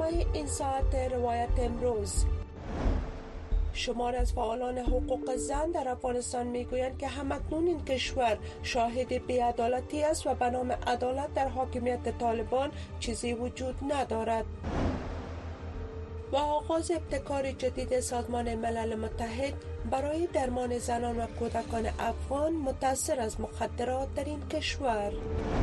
برنامه این ساعت روایت امروز. شمار از فعالان حقوق زن در افغانستان میگویند که همکنون این کشور شاهد بی‌عدالتی است و به نام عدالت در حاکمیت طالبان چیزی وجود ندارد. و آغاز ابتکار جدید سازمان ملل متحد برای درمان زنان و کودکان افغان متأثر از مخدرات در این کشور.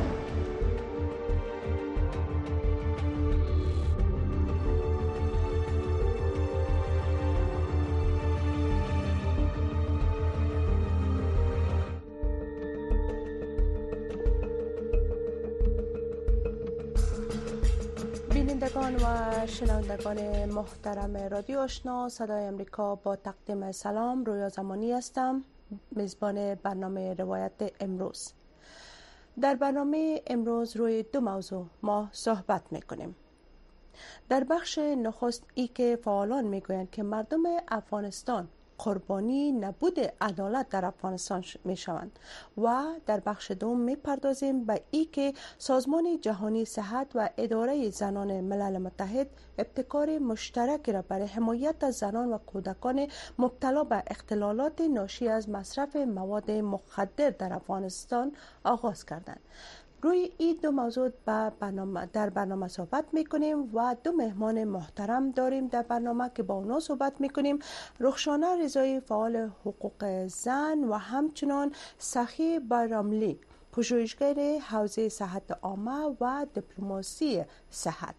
بینندگان و شنوندگان محترم رادیو آشنا صدای امریکا، با تقدیم سلام رویا زمانی هستم، میزبان برنامه روایت امروز. در برنامه امروز روی دو موضوع ما صحبت میکنیم. در بخش نخست ای که فعالان میگویند که مردم افغانستان قربانی نبود عدالت در افغانستان می شوند و در بخش دوم می پردازیم به ای که سازمان جهانی صحت و اداره زنان ملل متحد ابتکار مشترکی را برای حمایت از زنان و کودکان مبتلا به اختلالات ناشی از مصرف مواد مخدر در افغانستان آغاز کردند. روی این دو موضوع در برنامه صحبت میکنیم و دو مهمان محترم داریم در برنامه که با اونا صحبت میکنیم. رخشانه رضایی، فعال حقوق زن، و همچنان سخی بایراملی، پژوهشگر حوزه صحت عامه و دیپلماسی صحت.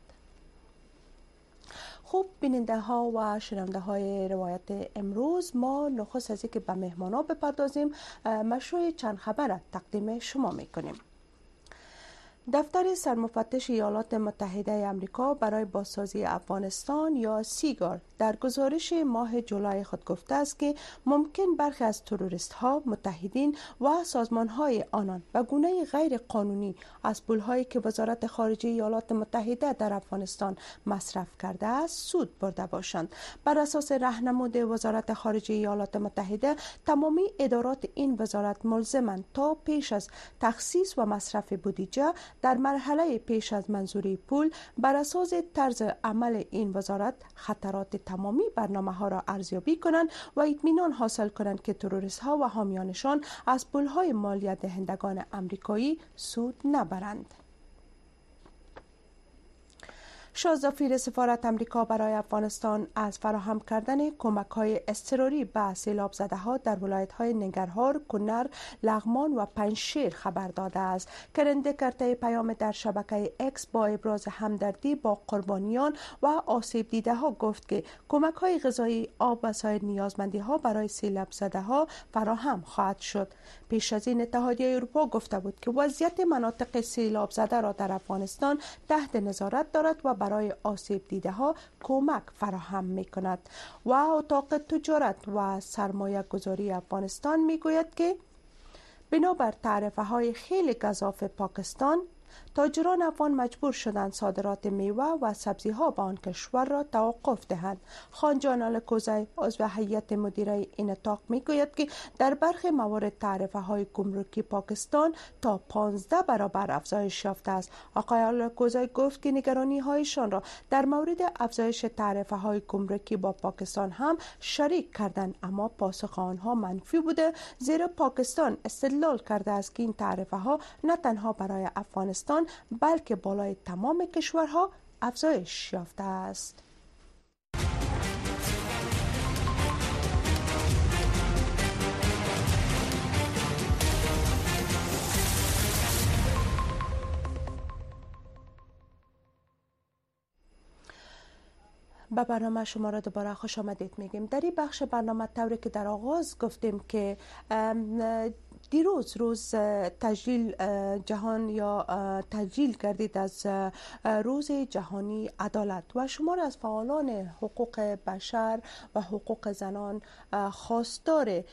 خوب بیننده ها و شنونده های روایت امروز، ما نخست از اینکه به مهمان ها بپردازیم مشروع چند خبر را تقدیم شما میکنیم. دفتر سرمفتش ایالات متحده آمریکا برای بازسازی افغانستان یا سیگار در گزارش ماه جولای خود گفته است که ممکن برخی از تروریست ها، متحدین و سازمان های آنان به گونه غیر قانونی از پول هایی که وزارت خارجه ایالات متحده در افغانستان مصرف کرده است سود برده باشند. بر اساس راهنمود وزارت خارجه ایالات متحده، تمامی ادارات این وزارت ملزمند تا پیش از تخصیص و مصرف بودجه در مرحله پیش از منظوری پول بر اساس طرز عمل این وزارت خطرات تمامی برنامه ها را ارزیابی کنند و اطمینان حاصل کنند که تروریست ها و حامیانشان از پول های مالیات دهندگان آمریکایی سود نبرند. شازدفیر سفارت امریکا برای افغانستان از فراهم کردن کمک‌های اضطراری به سیلاب زده ها در ولایت‌های ننگرهار، کنر، لغمان و پنجشیر خبر داده است. کرنده کرده پیام در شبکه اکس با ابراز همدردی با قربانیان و آسیب دیده ها گفت که کمک‌های غذایی، آب و سایر نیازمندی‌ها برای سیلاب زده ها فراهم خواهد شد. پیش از این اتحادیه اروپا گفته بود که وضعیت مناطق سیلاب زده را در افغانستان تحت نظارت دارد و برای آسیب دیده ها کمک فراهم می کند. و اتاق تجارت و سرمایه گذاری افغانستان می گوید که بنابر تعرفه های خیلی گزاف پاکستان، تاجران افغان مجبور شدند صادرات میوه و سبزی ها به آن کشور را توقف دهند. خانجان الکوزی، عضو هیئت مدیره این اتاق، میگوید که در برخی موارد تعرفه های گمرکی پاکستان تا 15 برابر افزایش یافته است. آقای الکوزی گفت که نگرانی هایشان را در مورد افزایش تعرفه های گمرکی با پاکستان هم شریک کردند، اما پاسخ آنها منفی بوده، زیرا پاکستان استدلال کرده است که این تعرفه ها نه تنها برای افغانستان بلکه بالای تمام کشورها افزایش یافته است. به برنامه شما را دوباره خوش آمدید میگیم. در این بخش برنامه طوری که در آغاز گفتیم که دیروز روز تجلیل جهان یا تجلیل گردید از روز جهانی عدالت و شمار از فعالان حقوق بشر و حقوق زنان خواستار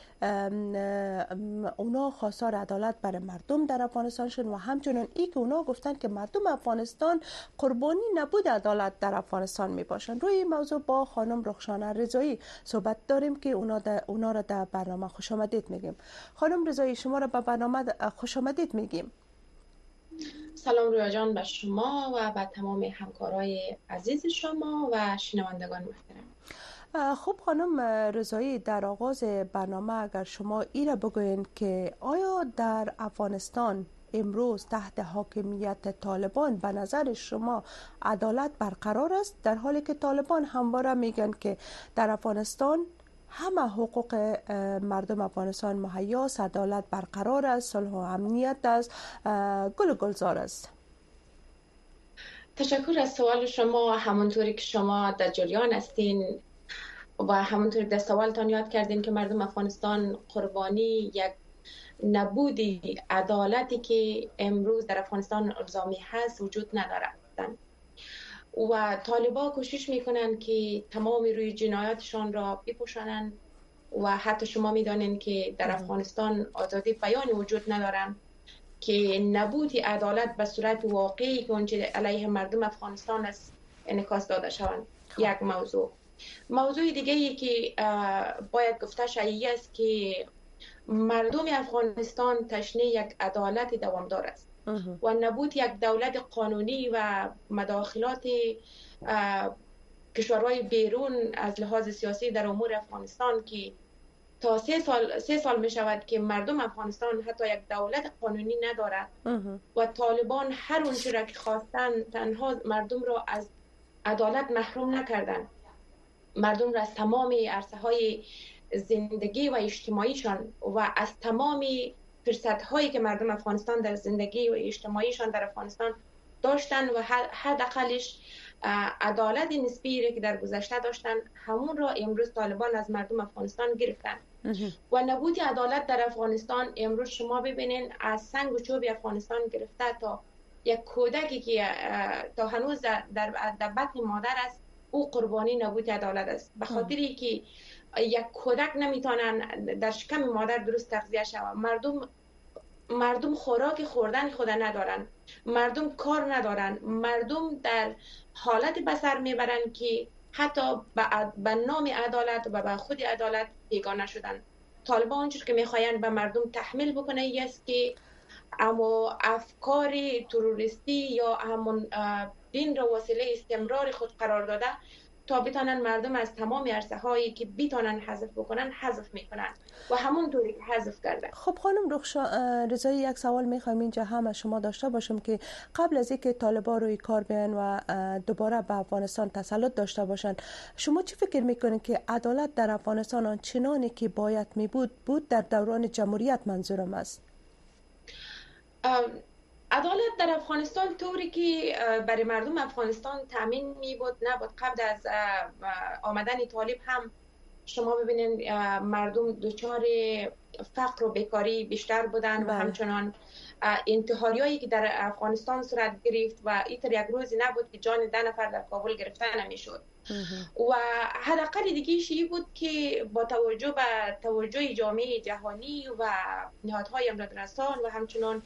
عدالت برای مردم در افغانستان شد و همچنین ای که اونا گفتن که مردم افغانستان قربانی نبود عدالت در افغانستان می باشند. روی این موضوع با خانم رخشانه رضایی صحبت داریم که اونا را در برنامه خوش آمدید میگیم. خانم رضایی، شما را به برنامه خوش آمدید میگیم. سلام رویا جان به شما و به تمام همکارای عزیز شما و شنوندگان محترم. خب خانم رضایی، در آغاز برنامه اگر شما ایره بگوین که آیا در افغانستان امروز تحت حاکمیت طالبان به نظر شما عدالت برقرار است، در حالی که طالبان همواره میگن که در افغانستان همه حقوق مردم افغانستان مهیاست، عدالت برقرار است، صلح و امنیت است، گل و گلزار است؟ تشکر از سوال شما. همونطوری که شما در جریان هستین و همونطوری در سوالتان یاد کردین که مردم افغانستان قربانی یک نبودی عدالتی که امروز در افغانستان الزامی هست وجود ندارد و طالبان کوشش میکنن که تمام روی جنایاتشان را بپوشانند و حتی شما میدانین که در افغانستان آزادی بیان وجود ندارن که نبودی عدالت به صورت واقعی که اونچه علیه مردم افغانستان است انعکاس داده شوند. یک موضوع دیگه ای که باید گفته شد است که مردم افغانستان تشنه یک عدالت دوامدار است و نبود یک دولت قانونی و مداخلات کشورهای بیرون از لحاظ سیاسی در امور افغانستان که تا 3 سال می شود که مردم افغانستان حتی یک دولت قانونی ندارد و طالبان هر اونچه را که خواستن تنها مردم را از عدالت محروم نکردند. مردم را از تمام عرصه های زندگی و اجتماعیشان و از تمام فرصت هایی که مردم افغانستان در زندگی و اجتماعیشان در افغانستان داشتن و حداقلش عدالت نسبی که در گذشته داشتن همون را امروز طالبان از مردم افغانستان گرفتن و نبود عدالت در افغانستان امروز شما ببینین از سنگ و چوب افغانستان گرفته تا یک کودکی که تا هنوز در بطن مادر است او قربانی نبود عدالت است، به خاطری که یک کودک نمیتونن در شکم مادر درست تغذیه شود. مردم خوراک خوردن خود ندارن، مردم کار ندارن، مردم در حالت به سر میبرن که حتی به نام عدالت و به خود عدالت بیگانه شدن. طالبان اونجور که میخواین به مردم تحمیل بکنه ای است که اما افکار تروریستی یا همون دین را وسیله استمرار خود قرار داده تا بتانن مردم از تمام عرصه هایی که بتانن حذف بکنن حذف میکنن و همون طوری که حذف کرده. خب خانم رضایی، یک سوال میخوایم اینجا هم از شما داشته باشم که قبل از اینکه طالبان روی کار بیان و دوباره به افغانستان تسلط داشته باشن، شما چی فکر میکنید که عدالت در افغانستان آنچنانی که باید بود در دوران جمهوریت منظورم است؟ عدالت در افغانستان طوری که برای مردم افغانستان تامین نبود قبل از آمدن طالب هم شما ببینید مردم دچار فقر و بیکاری بیشتر بودن و همچنان انتحاریایی که در افغانستان صورت گرفت و اینطور یک روزی نبود که جان 10 نفر در کابل گرفته نمیشد و حداقل دیگه شیعی بود که با توجه به توجه جامعه جهانی و نهادهای امدادرسان و همچنان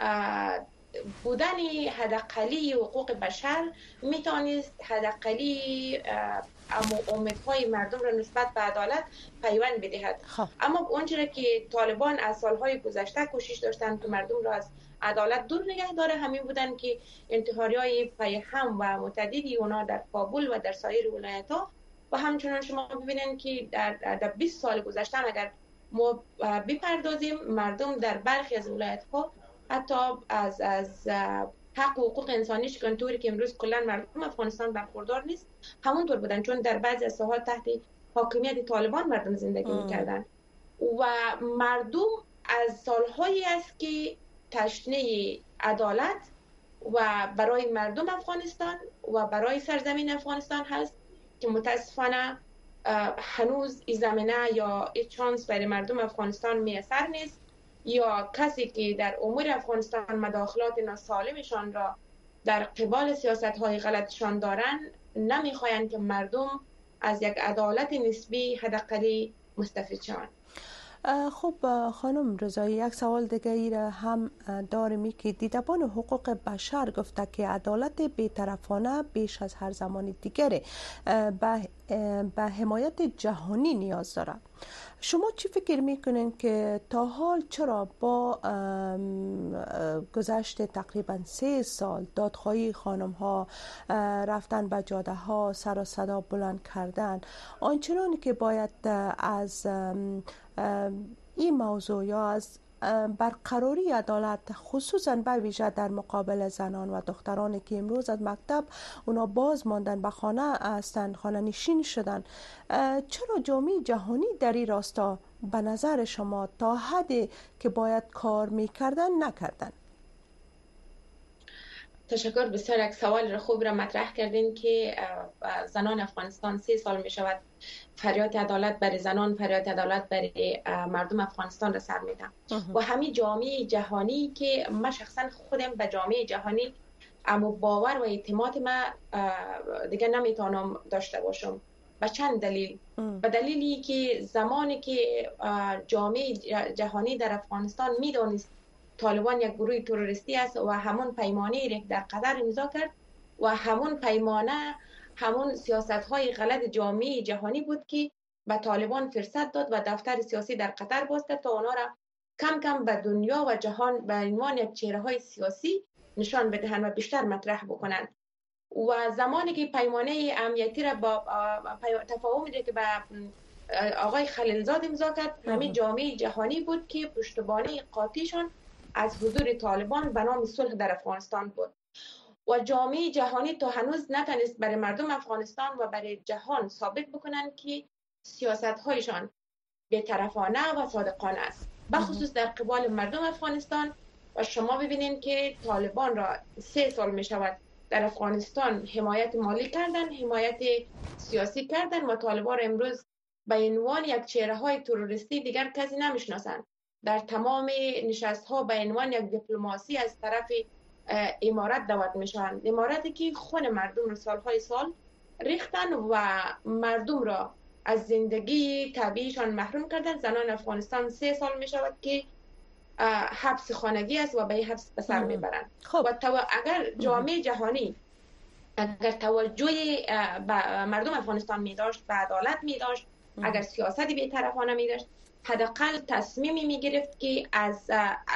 بودن حداقلی حقوق بشر میتونست حداقلی امیدهای مردم را نسبت به عدالت پیوند بدهد. اما اونچه که طالبان از سالهای گذشته کوشش داشتند که مردم را از عدالت دور نگه داره همین بودن که انتحاری‌های پیهم و متعددی اونا در کابل و در سایر ولایت‌ها و همچنان شما ببینید که در 20 سال گذشته اگر ما بپردازیم مردم در برخی از ولایت‌ها حتی از حق و حقوق انسانیش که طوری که امروز کلا مردم افغانستان برخوردار نیست همونطور بودن، چون در بعضی از ساحات تحت حاکمیت طالبان مردم زندگی میکردن و مردم از سالهایی است که تشنه عدالت و برای مردم افغانستان و برای سرزمین افغانستان هست که متاسفانه هنوز این زمینه یا این چانس برای مردم افغانستان میسر نیست یا کسی که در امور افغانستان مداخلات ناسالمشان را در قبال سیاست‌های غلطشان دارن نمیخواین که مردم از یک عدالت نسبی حداقلی مستفید شوند. خب خانم رضایی، یک سوال دیگه ای را هم داریم که دیدبان حقوق بشر گفته که عدالت بی‌طرفانه بیش از هر زمان دیگره. به به حمایت جهانی نیاز داره. شما چی فکر میکنین که تا حال چرا با گذشت تقریبا 3 سال دادخواهی خانم ها رفتن به جاده ها، سر و صدا بلند کردن، آنچنانی که باید از این موضوع یا از برقراری عدالت خصوصا به ویژه در مقابل زنان و دخترانی که امروز از مکتب اونا باز ماندن، به خانه هستند، خانه نشین شدن، چرا جامعه جهانی در این راستا به نظر شما تا حدی که باید کار میکردن نکردن؟ تشکر. بسیار یک سوال خوب را مطرح کردین که زنان افغانستان 3 سال می شود فریاد عدالت برای زنان، فریاد عدالت برای مردم افغانستان را سر میدم و همین جامعه جهانی که من شخصا خودم به جامعه جهانی اما باور و اعتماد ما دیگه نمیتونم داشته باشم. به چند دلیل؟ به دلیلی که زمانی که جامعه جهانی در افغانستان میدانست طالبان یک گروه تروریستی است و همون پیمانه را در قطر امضا کرد و همون پیمانه همون سیاست‌های غلط جامعه جهانی بود که به طالبان فرصت داد و دفتر سیاسی در قطر باز کرد تا اونا را کم کم به دنیا و جهان به عنوان یک چهره‌های سیاسی نشان بدهند و بیشتر مطرح بکنند. و زمانی که پیمانه امنیتی را با تفاهمی که به آقای خلیلزاد امضا کرد، همین جامعه جهانی بود که پشتیبانی قاطعشان از حضور طالبان به نام صلح در افغانستان بود و جامعه جهانی تا هنوز نتونست برای مردم افغانستان و برای جهان ثابت بکنن که سیاست‌هایشان بی‌طرفانه و صادقانه است، بخصوص در قبال مردم افغانستان. و شما ببینید که طالبان را 3 سال می شود در افغانستان حمایت مالی کردن، حمایت سیاسی کردن و طالبان را امروز به عنوان یک چهره‌های تروریستی دیگر کسی نمیشناسند. در تمام نشست‌ها به عنوان یک دیپلماسی از طرف امارات دعوت میشوند، اماراتی که خون مردم را سالهای سال ریختن و مردم را از زندگی طبیعیشان محروم کردن. زنان افغانستان 3 سال می شود که حبس خانگی است و به حبس به سر میبرند. و اگر جامعه جهانی اگر توجه به مردم افغانستان می داشت، به عدالت می داشت، اگر سیاستی بی‌طرفانه می داشت، حداقل تصمیمی می گرفت که از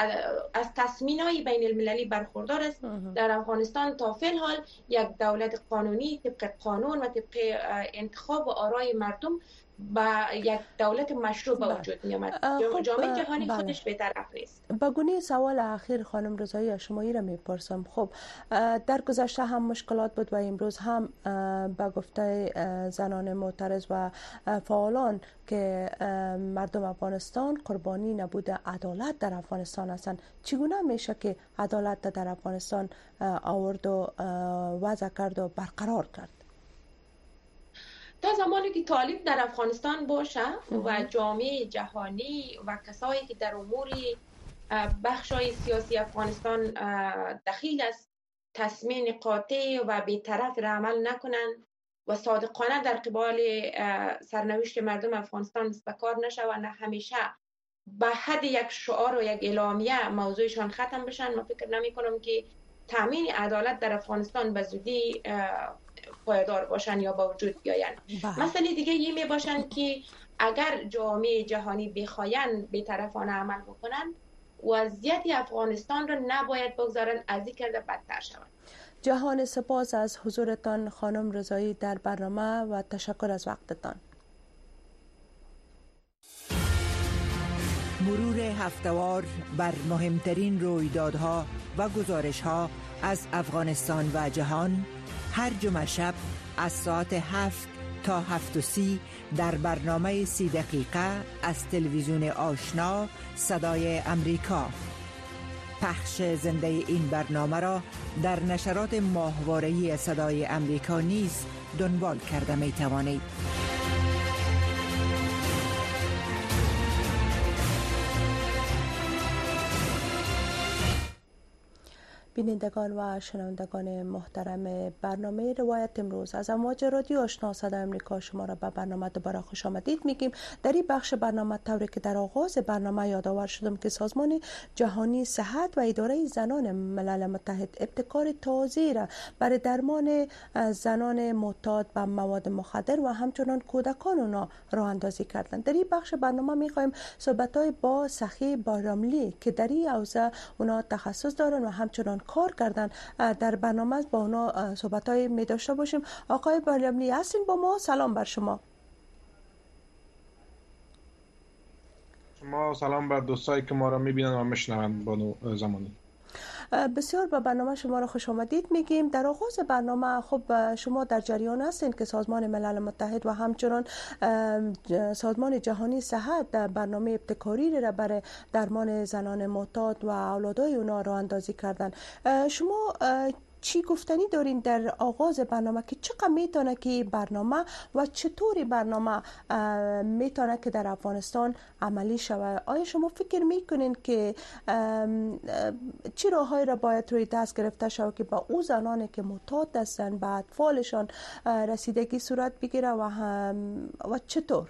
تصمیم‌های بین المللی برخوردار است. در افغانستان تا فعل حال یک دولت قانونی طبق قانون و طبق انتخاب و آرای مردم با یک دولت مشروع به وجود می آمد. جامعه جهانی خودش بی‌طرف نیست. با گونه سوال اخیر خانم رضایی شما را میپرسم. خب در گذشته هم مشکلات بود و امروز هم با گفته زنان معترض و فعالان که مردم افغانستان قربانی نبود عدالت در افغانستان هستند. چگونه میشه که عدالت در افغانستان آورد و وضع کرد و برقرار کرد؟ تا زمانی که طالب در افغانستان باشه و جامعه جهانی و کسایی که در امور بخشای سیاسی افغانستان دخیل است تصمیم قاطع و بی‌طرف را عمل نکنند و صادقانه در قبال سرنوشت مردم افغانستان به کار نشوند، همیشه به حد یک شعار و یک اعلامیه موضوعشان ختم بشن، من فکر نمی کنم که تامین عدالت در افغانستان به زودی پایدار باشن یا با وجود بیاین. مسئله دیگه این می باشن که اگر جامعه جهانی بخواین بی‌طرفانه عمل بکنن، وضعیت افغانستان رو نباید بگذارن از این کرده بدتر شود. جهان سپاس از حضورتان خانم رضایی در برنامه و تشکر از وقتتان. مرور هفته‌وار بر مهمترین رویدادها و گزارش‌ها از افغانستان و جهان هر جمعه شب از ساعت 7 تا 7:30 در برنامه 30 دقیقه از تلویزیون آشنا صدای امریکا. پخش زنده این برنامه را در نشرات ماهواره‌ای صدای امریکا نیز دنبال کرده می توانید. بینندگان و شنوندگان محترم برنامه روایت امروز از امواج رادیو آشنا صدای آمریکا شما را به برنامه دوباره خوش آمدید میگیم. در این بخش برنامه طوری که در آغاز برنامه یادآور شدم که سازمان جهانی صحت و اداره زنان ملل متحد ابتکار تازه‌ای را برای درمان زنان معتاد به مواد مخدر و همچنان کودکان اونا راه اندازی کردند. در این بخش برنامه میخوایم صحبت‌های با سخی بایراملی که در این حوزه اونا تخصص دارن و همچنان کار کردن در برنامه با اونا صحبت‌های می داشته باشیم. آقای بایراملی هستین با ما؟ سلام بر شما. شما سلام بر دوستایی که ما را می‌بینن و میشنوند. بانو زمانی بسیار به برنامه شما را خوش آمدید میگیم. در آغاز برنامه خب شما در جریان هستین که سازمان ملل متحد و همچنان سازمان جهانی صحت در برنامه ابتکاری را برای درمان زنان معتاد و اولادای اونا راه اندازی کردن. شما چی گفتنی دارین در آغاز برنامه که چقدر میتونه که برنامه و چطوری برنامه میتونه که در افغانستان عملی شود؟ آیا شما فکر میکنین که چی راههایی را باید روی دست گرفته شود که با او زنانی که معتاد هستند به اطفالشان رسیدگی صورت بگیره و چطور؟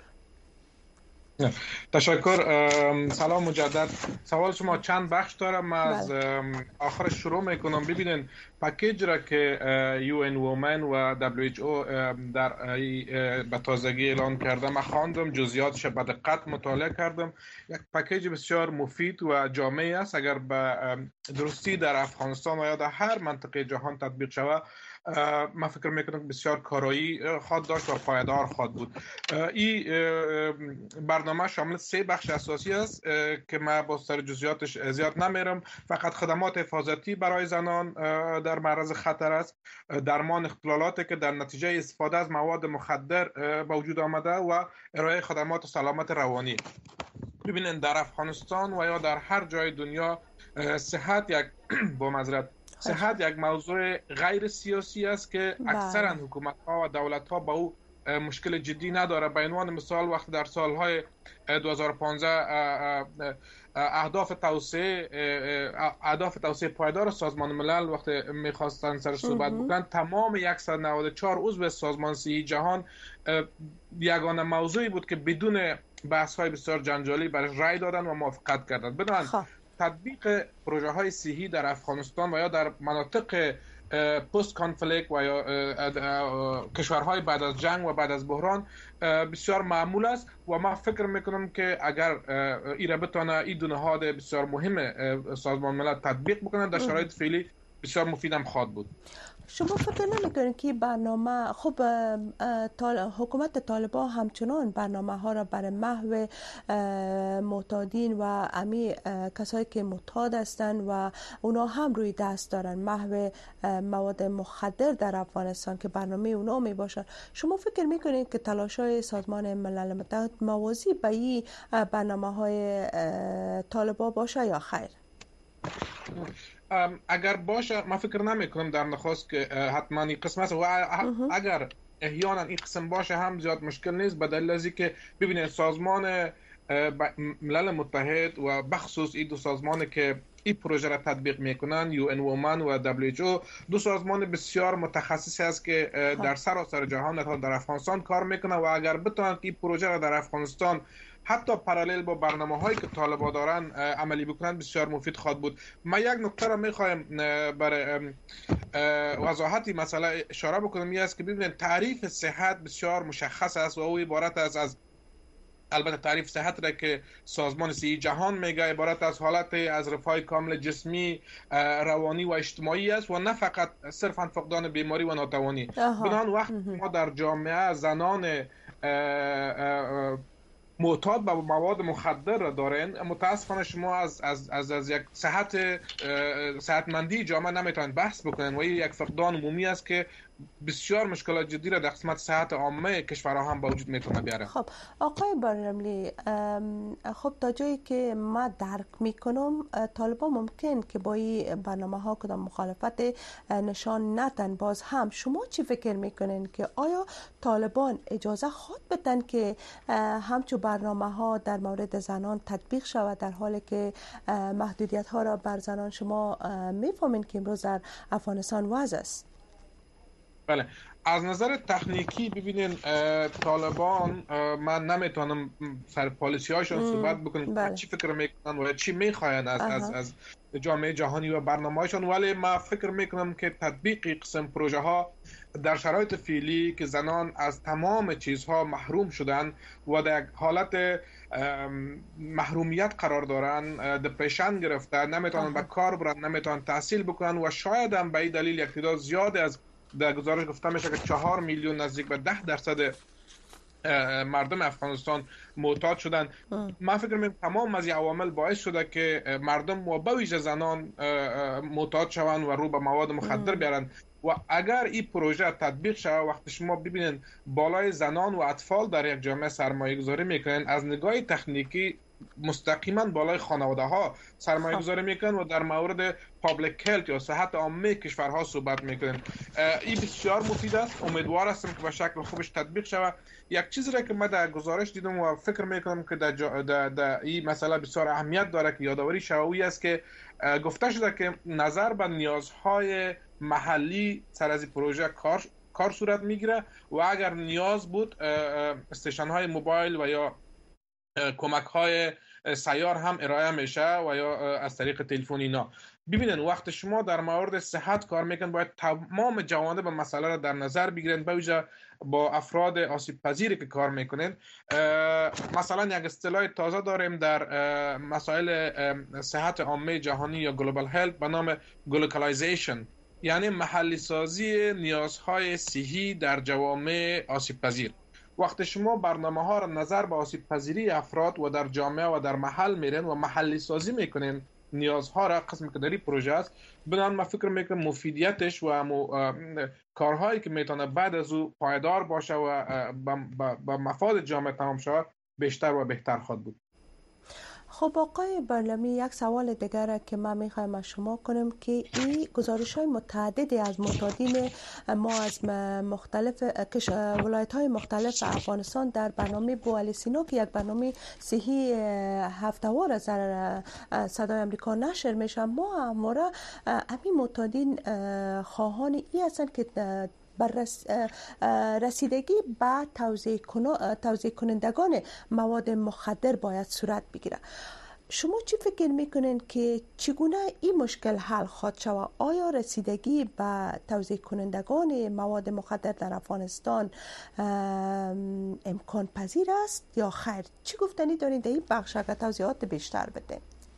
تشکر. سلام مجدد. سوال شما چند بخش دارم، از آخرش شروع میکنم. ببینین پکیج را که UN Women و WHO در به تازگی اعلان کرده من خواندم، جزئیاتش به دقت مطالعه کردم. یک پکیج بسیار مفید و جامع است. اگر به درستی در افغانستان و یا در هر منطقه جهان تطبیق شود، من فکر میکنم بسیار کارایی خواهد داشت و پایدار خواهد بود. این برنامه شامل 3 بخش اساسی است که من با سر جزئیاتش زیاد نمیرم. فقط خدمات حفاظتی برای زنان در معرض خطر است، درمان اختلالاتی که در نتیجه استفاده از مواد مخدر به وجود آمده و ارائه خدمات سلامت روانی. ببینید در افغانستان و یا در هر جای دنیا صحت یک موضوع غیر سیاسی است که اکثرا حکومت‌ها و دولت‌ها با او مشکل جدی نداره. به عنوان مثال وقتی در سالهای 2015 اهداف توسعه پایدار سازمان ملل وقتی می‌خواستن سر صحبت بکنن، تمام 194 عضو سازمان صحی جهان یگانه موضوعی بود که بدون بحث‌های بسیار جنجالی برای رأی دادن و موافقت کردند. بدون تطبیق پروژه های صحی در افغانستان و یا در مناطق پست کانفلیکت و یا کشورهای بعد از جنگ و بعد از بحران بسیار معمول است و من فکر میکنم که اگر ایره بتونه این دو نهاد بسیار مهم سازمان ملل تطبیق بکنن در شرایط فعلی بسیار مفیدم خواهد بود. شما فکر نمی‌کنید که برنامه خب حکومت طالبان همچنان برنامه ها را برای محو معتادین و کسایی که معتاد هستند و اونا هم روی دست دارن محو مواد مخدر در افغانستان که برنامه اونا می باشد، شما فکر می‌کنید که تلاش‌های سازمان ملل متحد موازی به این برنامه‌های طالبان باشه یا خیر؟ اگر باشه من فکر نمی کنم در نخست که حتما این قسم است و اگر احیانا این قسم باشه هم زیاد مشکل نیست، به دلیل از اینکه ببینید سازمان ملل متحد و بخصوص این دو سازمانی که این پروژه را تطبیق میکنن UN Women و WHO دو سازمان بسیار متخصصی است که در سراسر جهان در افغانستان کار میکنن و اگر بتونن این پروژه را در افغانستان حتی پارالیل با برنامه هایی که طالبان دارن عملی بکنن بسیار مفید خواهد بود. ما یک نکته را میخوایم برای وضاحت مسئله اشاره بکنم، این است که ببینید تعریف صحت بسیار مشخص است و او عبارت از البته تعریف صحت را که سازمان صحی جهان میگه عبارت از حالت از رفاه کامل جسمی، روانی و اجتماعی است و نه فقط صرفا فقدان بیماری و ناتوانی. بنابراین وقت ما در جامعه زنان معتاد به مواد مخدر را دارین، متاسفانه شما از یک صحتمندی جامعه نمیتونید بحث بکنین و این یک فقدان عمومی است که بسیار مشکلات جدی را در قسمت صحت عامه کشورها هم به وجود میتونه بیاره. خب آقای بارناملی، خب تا جایی که ما درک میکنم طالبان ممکن که با این برنامه ها کدام مخالفت نشان ندن، باز هم شما چی فکر میکنین که آیا طالبان اجازه خود بدن که همچون برنامه ها در مورد زنان تطبیق شود، در حالی که محدودیت ها را بر زنان شما میفهمین که امروز در افغانستان وضع است؟ بله، از نظر تکنیکی ببینین طالبان من نمیتونم سر پالیسی هاشون صحبت بکنم چی فکر میکنن و چی میخواین از جامعه جهانی و برنامه هاشون، ولی من فکر میکنم که تطبیق قسم پروژه ها در شرایط فعلی که زنان از تمام چیزها محروم شدن و در حالت محرومیت قرار دارن، دپرشن گرفتن، نمیتونن به کار برن، نمیتونن تحصیل بکنن و شاید هم به این دلیل یک تعداد زیاد از در گزارش گفته میشه که 4 میلیون نزدیک به 10% مردم افغانستان معتاد شدن. من فکر میکنم تمام از این عوامل باعث شده که مردم و به ویژه زنان معتاد شوند و رو به مواد مخدر بیارن و اگر این پروژه تطبیق شود، وقتی شما ببینید بالای زنان و اطفال در یک جامعه سرمایه گذاری میکنن، از نگاه تکنیکی مستقیما بالای خانواده ها سرمایه گذاری میکنن و در مورد پابلیک هلت یا صحت عامه کشورها صحبت میکنن. این بسیار مفید است. امیدوار هستم که به شکل خوبش تطبیق شود. یک چیزی را که من در گزارش دیدم و فکر میکنم که در این مسئله بسیار اهمیت داره که یادآوری شوی است که گفته شده که نظر به نیازهای محلی سر از این پروژه کار صورت میگیره و اگر نیاز بود استیشن های موبایل و یا کمک های سیار هم ارائه میشه و یا از طریق تلفن اینا. ببینن وقت شما در مورد صحت کار میکنن باید تمام جوانب مسئله را در نظر بگیرن، به ویژه با افراد آسیب پذیری که کار میکنن. مثلا یک اصطلاح تازه داریم در مسائل صحت عامه جهانی یا گلوبال هلت به نام گلوکالایزیشن، یعنی محلی سازی نیازهای صحی در جوامع آسیب پذیر. وقتی شما برنامه ها را نظر به آسیب پذیری افراد و در جامعه و در محل میرین و محلی سازی میکنین نیازها را، قسمی که در این پروژه است، بنابراین من فکر میکنم مفیدیتش و کارهایی که میتونه بعد از او پایدار باشه و با مفاد جامعه تمام شود بیشتر و بهتر خواهد بود. خب آقای بارناملی، یک سوال دیگر که من میخوایم از شما کنم که این گزارش های متعددی از معتادین ما از مختلف ولایت های مختلف افغانستان در برنامه بوالی سینا که یک برنامه صحی هفته‌وار از صدای امریکا نشر میشه، ما همواره همین معتادین خواهان این هستند که بر رسیدگی به توزیع کنندگان مواد مخدر باید صورت بگیره. شما چی فکر میکنین که چگونه این مشکل حل خواهد شود؟ آیا رسیدگی به توزیع کنندگان مواد مخدر در افغانستان امکان پذیر است یا خیر؟ چی گفتنی دارین در این بخش؟ اگر توضیحات بیشتر بدین.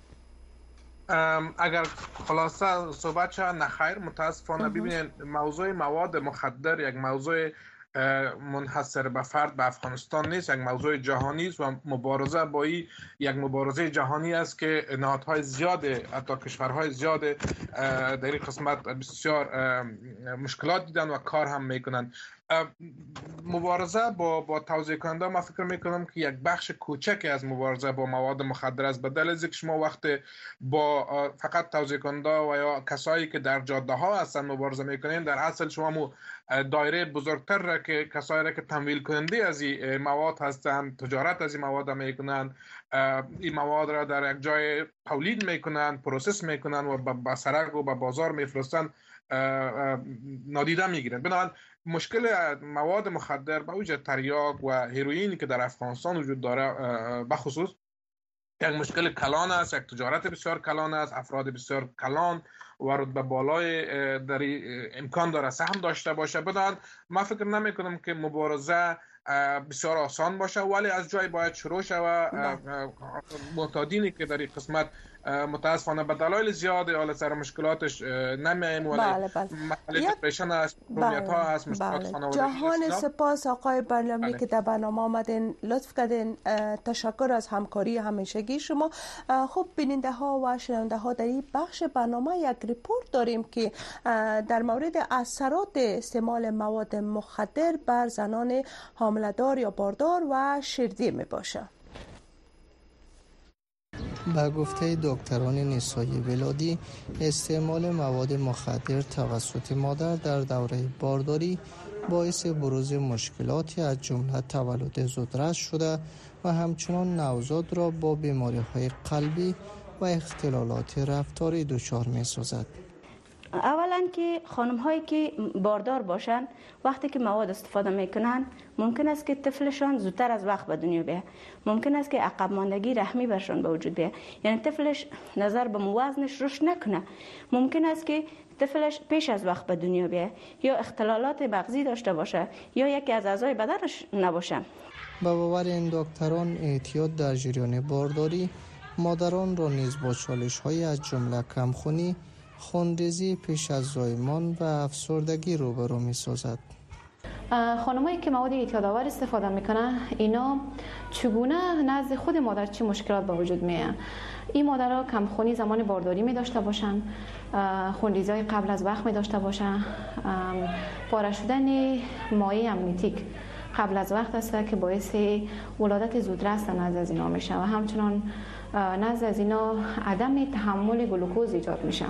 اگر خلاصه صحبت شد، نخیر، متاسفانه ببینید موضوع مواد مخدر یک موضوع منحصر به فرد به افغانستان نیست، یک موضوع جهانی است و مبارزه با این یک مبارزه جهانی است که نهادهای زیاد، حتی کشورهای زیاد در این قسمت بسیار مشکلات دیدن و کار هم میکنن. مبارزه با توزیع کننده من فکر میکنم که یک بخش کوچکی از مبارزه با مواد مخدر است، به دلیل اینکه شما وقتی با فقط توزیع کننده و یا کسایی که در جاده ها هستن مبارزه میکنین، در اصل شما دایره بزرگتر را که کسایی را که تمویل کننده از این مواد هستند، تجارت از این مواد میکنن، این مواد را در یک جای تولید میکنن، پروسس میکنن و به سرک و به بازار میفرستن، نادیده میگیرن. بنابراین مشکل مواد مخدر به وجه تریاک و هیروئینی که در افغانستان وجود داره به خصوص یک مشکل کلان است، یک تجارت بسیار کلان است، افراد بسیار کلان و رتبه بالای در امکان داره سهم داشته باشه. بدان من فکر نمی کنم که مبارزه بسیار آسان باشه، ولی از جای باید شروع شود. معتادینی که در این قسمت متاسفانه به دلایل زیاده حالا سر مشکلاتش نمیایم ولی مسئله دپرشن است، مسئولیت ها است، مشکلات خانوادگی. جهان سپاس آقای برنامه‌ای که در برنامه آمدین، لطف کردین. تشکر از همکاری همیشگی شما. خب بیننده ها و شنونده ها، در این بخش برنامه یک ریپورت داریم که در مورد اثرات استعمال مواد مخدر بر زنان حامله‌دار یا باردار و شیردی می باشه. با گفته دکتران نسایی ولادی، استعمال مواد مخدر توسط مادر در دوره بارداری باعث بروز مشکلاتی از جمله تولد زودرس شده و همچنان نوزاد را با بیماری‌های قلبی و اختلالات رفتاری دچار می‌سازد. اولا که خانم هایی که باردار باشن وقتی که مواد استفاده میکنن ممکن است که طفلشان زودتر از وقت به دنیا بیاد، ممکن است که عقب ماندگی رحمی برشان به وجود بیاد، یعنی طفلش نظر به وزنش رشد نکنه، ممکن است که طفلش پیش از وقت به دنیا بیاد یا اختلالات مغزی داشته باشه یا یکی از اعضای بدنش نباشه. به باور این دکتران، اعتیاد در جریان بارداری مادران را نیز با چالش‌های از جمله کمخونی، خونریزی پیش از زایمان و افسردگی روبرو می‌سازد. خانمایی که مواد اعتیادآور استفاده میکنن، اینا چگونه نزد خود مادر چه مشکلات به وجود میاد؟ این مادرها کمخونی زمان بارداری می داشته باشن، خونریزی قبل از وقت می داشته باشن، پاره شدن مایع امنیتیک قبل از وقت است که باعث ولادت زودرس نزد از اینا میشه و همچنان نزد از اینا عدم تحمل گلوکوز ایجاد میشه.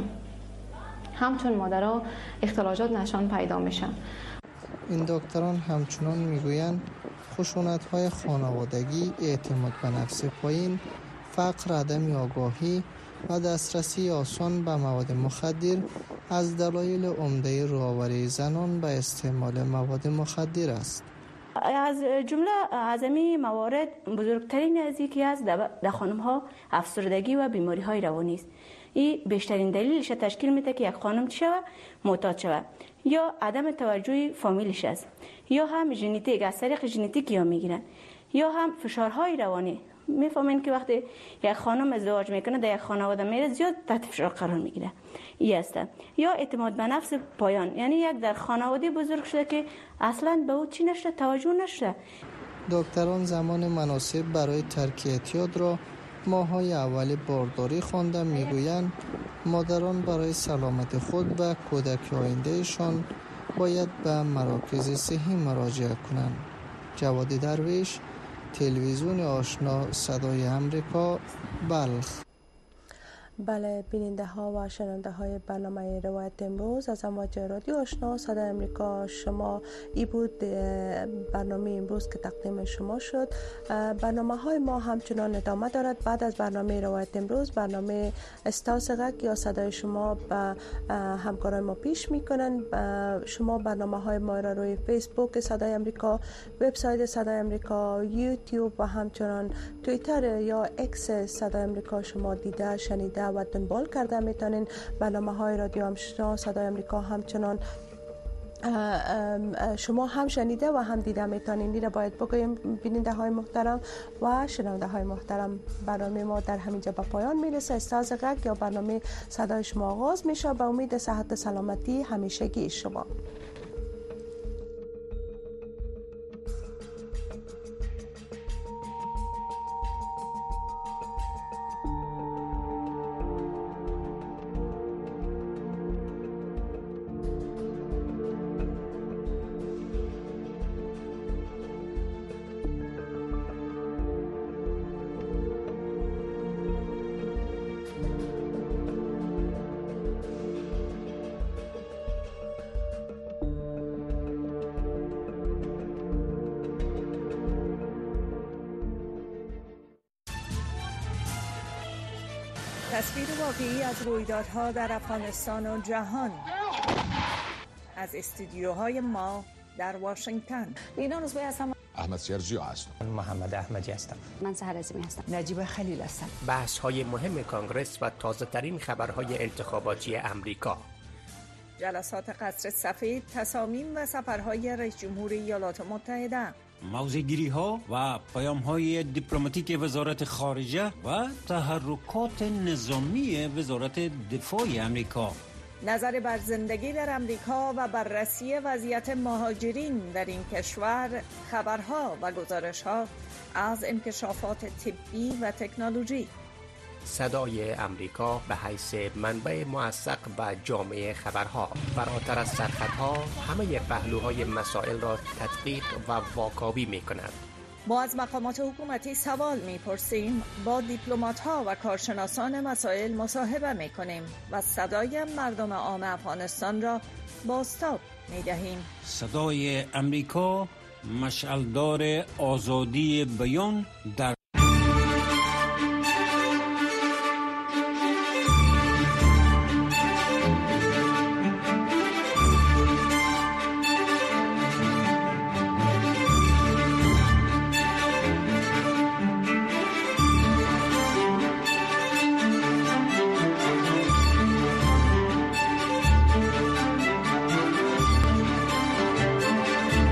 همچون مادرها اختلالات نشان پیدا میشن. این دکتران همچنان میگویند خشونت‌های خانوادگی، اعتماد به نفس پایین، فقر، عدم آگاهی و دسترسی آسان به مواد مخدر از دلایل عمده راهآوری زنان به استعمال مواد مخدر است. از جمله اعظمی موارد بزرگترین از یکی از در خانم‌ها افسردگی و بیماری‌های روانی است. این بیشترین دلیلش تشکیل میده که یک خانم چه شود معتاد شود، یا عدم توجه فامیلش است، یا هم ژنتیک، از طریق ژنتیک یا میگیرن، یا هم فشارهای روانی. میفهمین که وقتی یک خانم ازدواج میکنه در یک خانواده میره زیاد تحت فشار قرار میگیره. این است. یا اعتماد به نفس پایان، یعنی یک در خانواده بزرگ شده که اصلا به او چی نشده، توجه نشده. دکتران زمان مناسب برای ترک اعتیاد را ماهای اول بارداری خوانده میگویند مادران برای سلامت خود و کودک آیندهشان باید به مراکز صحی مراجعه کنند. جواد درویش، تلویزیون آشنا، صدای امریکا، بلخ. بله، بیننده ها و شنونده های برنامه روایت امروز از امواج رادیو آشنا صدای امریکا، شما ای بود برنامه امروز که تقدیم شما شد. برنامه های ما همچنان ادامه دارد. بعد از برنامه روایت امروز برنامه استاسقک یا صدای شما به همکارای ما پیش میکنن. شما برنامه های ما را روی فیسبوک صدای امریکا، وبسایت صدای امریکا، یوتیوب و همچنان توییتر یا اکس صدای امریکا شما دیده، شنیده و دنبال کرده میتونین. برنامه های رادیو آشنا صدای امریکا همچنان شما هم شنیده و هم دیده میتونین. این را باید بگویم بیننده های محترم و شنونده های محترم. برنامه ما در همینجا به پایان میرسه. استاسقک یا برنامه صدای شما آغاز میشه. به امید صحت و سلامتی همیشگی شما. تصویر واقعی از رویدادها در افغانستان و جهان از استودیوهای ما در واشنگتن. اینا روزبه هستم. احمد سرجی هستم. محمد احمدی هستم. من سحر عظیمی هستم. نجیب خلیل هستم. بحث های مهم کانگرس و تازه ترین خبرهای انتخاباتی امریکا. جلسات قصر سفید، تصامیم و سفرهای رئیس جمهور ایالات متحده، موضع‌گیری‌ها و پیام‌های دیپلماتیک وزارت خارجه و تحرکات نظامی وزارت دفاع آمریکا. نظر بر زندگی در امریکا و بررسی وضعیت مهاجرین در این کشور، خبرها و گزارش‌ها از انکشافات طبی و تکنولوژی. صدای امریکا به حیث منبع موثق و جامع خبرها، فراتر از سرخطها همه پهلوهای مسائل را تدقیق و واکاوی می کند. ما از مقامات حکومتی سوال می‌پرسیم، با دیپلمات‌ها و کارشناسان مسائل مصاحبه می‌کنیم و صدای مردم عام افغانستان را بازتاب می‌دهیم. صدای امریکا، مشعلدار آزادی بیان در